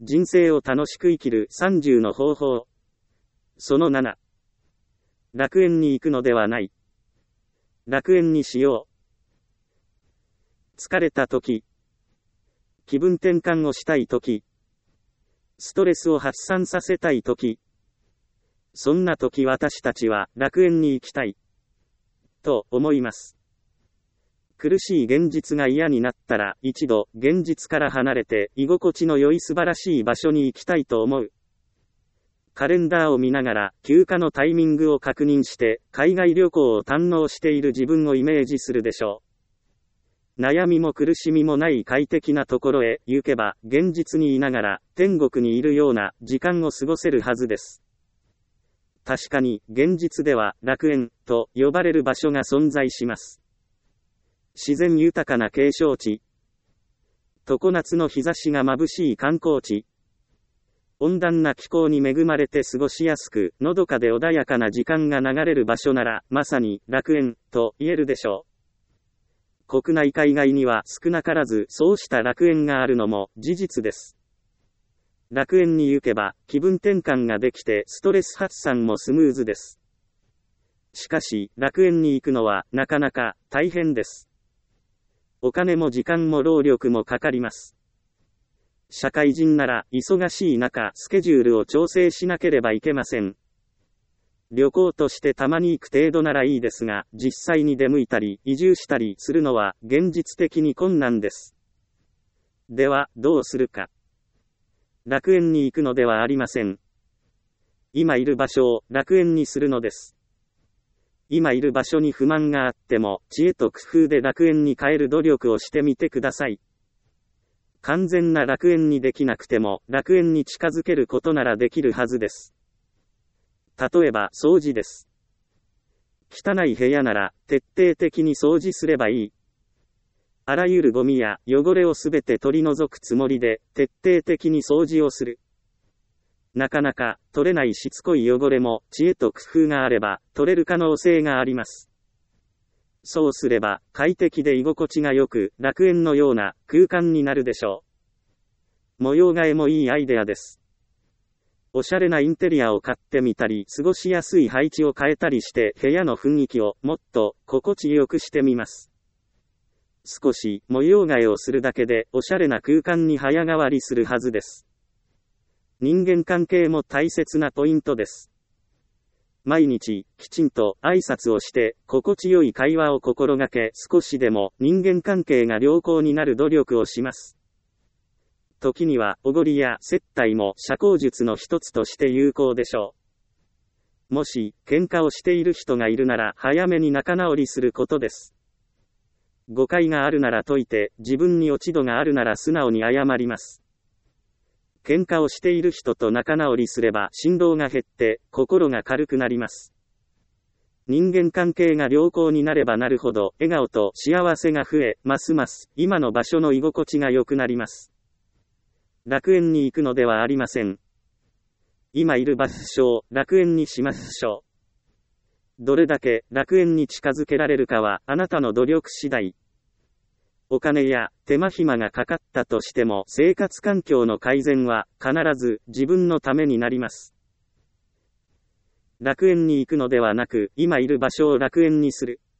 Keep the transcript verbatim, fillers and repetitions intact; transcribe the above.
人生を楽しく生きるさんじゅうの方法。そのなな。楽園に行くのではない。楽園にしよう。疲れたとき、気分転換をしたいとき、ストレスを発散させたいとき、そんなとき私たちは楽園に行きたい、と思います。苦しい現実が嫌になったら一度現実から離れて居心地の良い素晴らしい場所に行きたいと思う。カレンダーを見ながら休暇のタイミングを確認して海外旅行を堪能している自分をイメージするでしょう。悩みも苦しみもない快適なところへ行けば現実にいながら天国にいるような時間を過ごせるはずです。確かに現実では楽園と呼ばれる場所が存在します。自然豊かな景勝地、常夏の日差しが眩しい観光地、温暖な気候に恵まれて過ごしやすく、のどかで穏やかな時間が流れる場所なら、まさに楽園と言えるでしょう。国内海外には少なからずそうした楽園があるのも事実です。楽園に行けば気分転換ができてストレス発散もスムーズです。しかし、楽園に行くのはなかなか大変です。お金も時間も労力もかかります。社会人なら忙しい中スケジュールを調整しなければいけません。旅行としてたまに行く程度ならいいですが、実際に出向いたり移住したりするのは現実的に困難です。では、どうするか。楽園に行くのではありません。今いる場所を楽園にするのです。今いる場所に不満があっても、知恵と工夫で楽園に変える努力をしてみてください。完全な楽園にできなくても、楽園に近づけることならできるはずです。例えば、掃除です。汚い部屋なら、徹底的に掃除すればいい。あらゆるゴミや汚れをすべて取り除くつもりで、徹底的に掃除をする。なかなか取れないしつこい汚れも知恵と工夫があれば取れる可能性があります。そうすれば快適で居心地が良く楽園のような空間になるでしょう。模様替えもいいアイデアです。おしゃれなインテリアを買ってみたり過ごしやすい配置を変えたりして部屋の雰囲気をもっと心地よくしてみます。少し模様替えをするだけでおしゃれな空間に早変わりするはずです。人間関係も大切なポイントです。毎日、きちんと挨拶をして、心地よい会話を心がけ、少しでも人間関係が良好になる努力をします。時には、おごりや接待も社交術の一つとして有効でしょう。もし、喧嘩をしている人がいるなら、早めに仲直りすることです。誤解があるなら解いて、自分に落ち度があるなら素直に謝ります。喧嘩をしている人と仲直りすれば振動が減って心が軽くなります。人間関係が良好になればなるほど笑顔と幸せが増え、ますます今の場所の居心地が良くなります。楽園に行くのではありません。今いる場所を楽園にしましょう。どれだけ楽園に近づけられるかはあなたの努力次第。お金や手間暇がかかったとしても生活環境の改善は必ず自分のためになります。楽園に行くのではなく今いる場所を楽園にする。